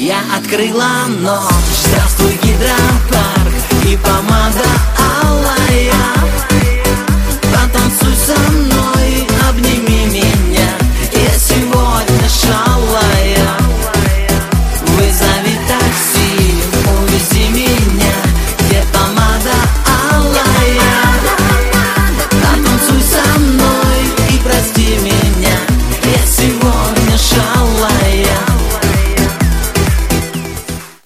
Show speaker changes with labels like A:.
A: я открыла ночь. Здравствуй, гидропарк и помада алая.